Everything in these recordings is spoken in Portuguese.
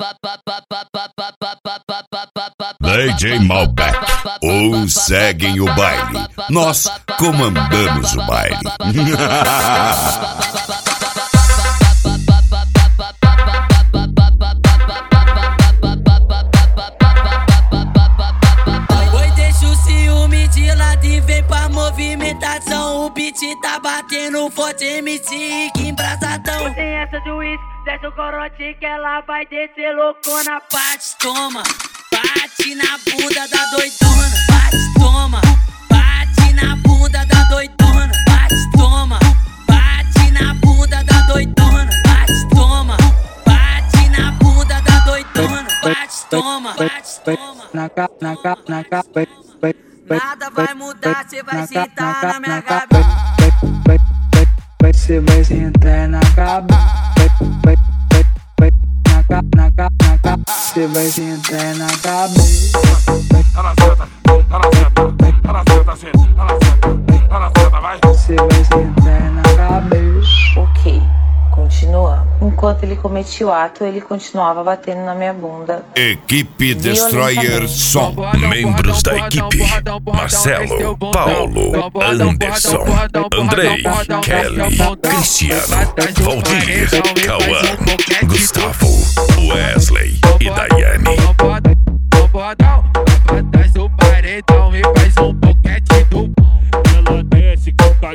DJ Malbec, ou seguem o baile, nós comandamos o baile. Oi, deixa o ciúme de lado e vem pra movimentação. O beat tá batendo forte, MC que embrasadão. Tem essa de uísque, desce o corote que ela vai descer loucona. Bate, toma, bate na bunda da doidona. Bate, toma, bate na bunda da doidona. Bate, toma, bate na bunda da doidona. Bate, toma, bate na bunda da doidona. Bate, toma, bate, toma. Nada vai mudar, cê vai sentar na minha cabeça. Você vai sentar na cabeça. Você vai sentar na cabeça. Você vai sentar na cabeça. Ok, continua. Enquanto ele cometia o ato, ele continuava batendo na minha bunda. Equipe Destroyer Som. Membros da equipe: Marcelo, Paulo, Anderson, Andrei, Kelly, Cristiano, Valdir, Cauã, Gustavo, Wesley e Daiane. Atrás do paredão e faz um boquete do pão. Ela desce,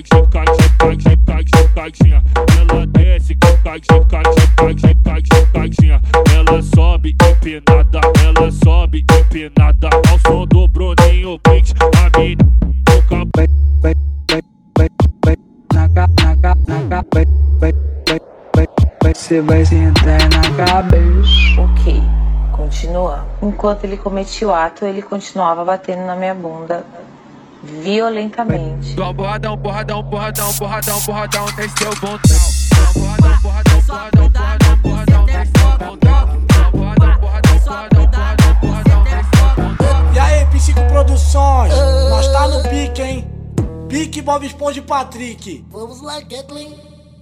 caixinha. Ela desce, caixinha. Ela sobe empinada, ao som do Bruninho Blitz. A mina nunca Você vai sentar na cabeça. Ok, continua. Enquanto ele cometia o ato, ele continuava batendo na minha bunda violentamente. porradão, desceu o botão. E aí, Psico Produções, nós tá no pique, hein? Pique Bob Esponja e Patrick. Vamos lá, Kathleen.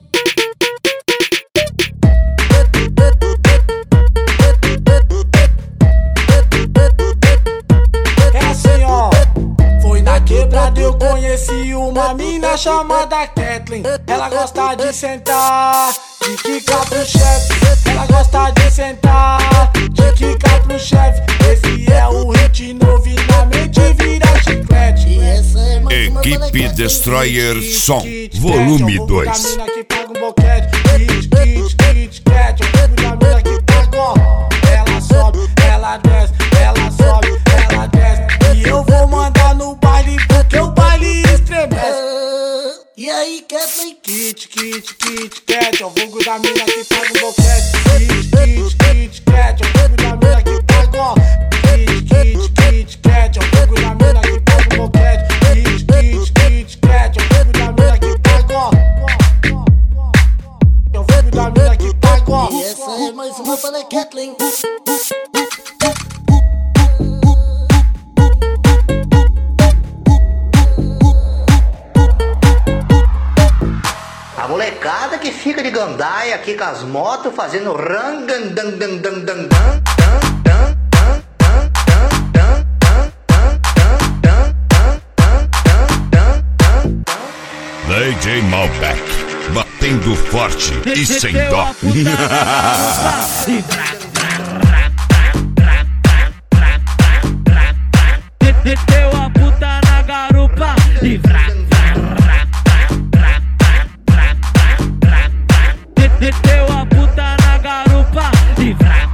É assim, ó. Foi na quebrada eu conheci uma mina chamada Kathleen. Ela gosta de sentar, de quicar pro chefe. Ela gosta de sentar, de quicar pro chefe. Esse é o hit novo e na mente vira chiclete. E essa é mais uma Equipe molequete. Destroyer Som, volume 2. Mina que paga um boquete, kit, cat. Eu fico da mina que paga, ó. Ela sobe, ela desce, ela sobe, ela desce. E eu vou mandar no baile porque o baile estremece. E aí, Kathleen? Kit, cat. Eu vulgo da mina que paga um boquete, kit, cat. Eu vulgo da mina que paga, ó. Kit, cat. Eu vulgo da mina que paga um boquete, kit, cat. Eu vulgo da mina que paga, ó. Eu vulgo da mina que paga, ó. E essa é mais uma para Kathleen. A molecada que fica de gandaia aqui com as motos fazendo DJ Malbec, batendo forte e sem dó. Meteu a puta na garupa e meteu a puta na garupa e